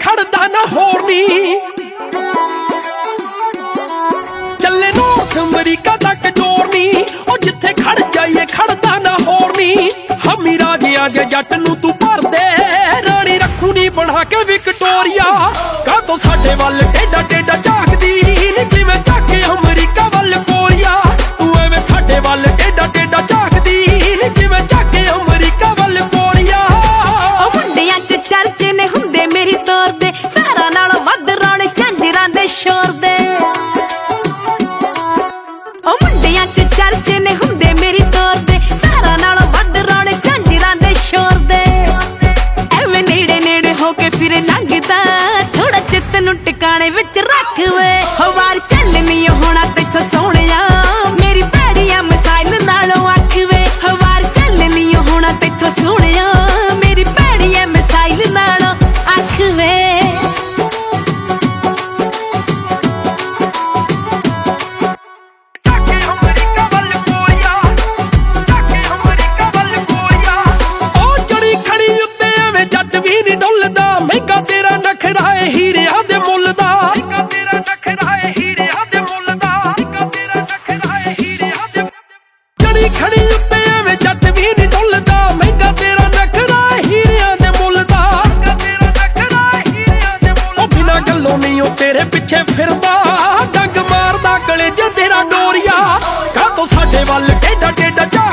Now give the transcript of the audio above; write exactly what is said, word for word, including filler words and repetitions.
ਖੜਦਾ ਨਾ ਹੋਰ ਨੀ। ਚੱਲੇ ਨੌਰਥ ਅਮਰੀਕਾ ਤੱਕ ਜੋਰ ਨੀ, ਉਹ ਜਿੱਥੇ ਖੜ ਜਾਈਏ ਖੜਦਾ ਨਾ ਹੋਰ ਨੀ। ਹਮੀ ਰਾਜਿਆਂ ਜੇ ਜੱਟ ਨੂੰ ਤੂੰ ਭਰਦੇ, ਰਾਣੀ ਰੱਖੂ ਨੀ ਬਣਾ ਕੇ ਵਿਕਟੋਰੀਆ। ਕਾਹਤੋਂ ਸਾਡੇ ਵੱਲ ਟੇਡਾ ਟੇਡਾ ਝਾਕਦੀ ਨੀ, ਜਿਵੇਂ ਝਾਕੇ ਅਮਰੀਕਾ ਵੱਲ ਕੋਰੀਆ। ਤੂੰ ਐਵੇਂ ਸਾਡੇ ਵੱਲ ਟੇਡਾ ਟੇਡਾ ਝਾਕਦੀ ਨੀ, ਜਿਵੇਂ ਝਾਕੇ ਅਮਰੀਕਾ ਵੱਲ ਕੋਰੀਆ। ਮੁੰਡਿਆਂ ਚ ਚਰਚੇ ਨੇ ਹੁੰਦੇ ਮੇਰੀ ਤੋਰ ਦੇ, ਫੇਰਾਂ ਨਾਲੋਂ ਵੱਧ ਰੌਲੇ ਝਾਂਜਰਾਂ ਦੇ ਸ਼ੋਰ ਦੇ। ਉਹ ਮੁੰਡਿਆਂ ਚ ਚਰਚੇ ਨੇ ਹੁੰਦੇ ਮੇਰੀ ਤੋਰ ਦੇ, ਫੇਰਾਂ ਨਾਲੋਂ ਵੱਧ ਰੌਲੇ ਝਾਂਜਰਾਂ ਦੇ ਸ਼ੋਰ ਦੇ। ਐਵੇਂ ਨੇੜੇ ਨੇੜੇ ਹੋ ਕੇ ਫਿਰ ਲੰਘਦਾ, ਥੋੜਾ ਚਿੱਤ ਨੂੰ ਟਿਕਾਣੇ ਵਿੱਚ ਰੱਖ ਵੇ। ਹਵਾਰ ਚੱਲਣੀ ਹੋਣਾ ਤੈਥੋਂ ਸੋਹਣਿਆ, ਮੇਰੀ ਭੈੜੀਆਂ ਮਿਸਾਈਲ ਨਾਲੋਂ ਅੱਖ ਵੇ। ਹਵਾਰ ਚੱਲਣੀ ਹੋਣਾ ਤੈਥੋਂ ਸੋਹਣਿਆ, ਮੇਰੀ ਭੈੜੀਆਂ ਮਿਸਾਈਲ ਨਾਲੋਂ ਅੱਖ ਵੇ। ਮਹਿੰਗਾ ਤੇਰਾ ਨਖਰਾ ਏ ਹੀਰਿਆਂ ਦੇ ਮੁੱਲ ਦਾ। ਜੜੀ ਖੜੀ ਉੱਤੇ ਐਵੇਂ ਜੱਟ ਵੀ ਨੀ ਡੁੱਲਦਾ, ਮਹਿੰਗਾ ਤੇਰਾ ਨਖਰਾ ਏ ਹੀਰਿਆਂ ਦੇ ਮੁੱਲ ਦਾ। ਉਹ ਬਿਨਾਂ ਗੱਲੋਂ ਨਹੀਂ ਉਹ ਤੇਰੇ ਪਿੱਛੇ ਫਿਰਦਾ, ਡੰਗ ਮਾਰਦਾ ਗਲੇ 'ਚ ਤੇਰਾ ਡੋਰੀਆ। ਕਾਹਤੋਂ ਸਾਡੇ ਵੱਲ ਟੇਡਾ ਟੇਡਾ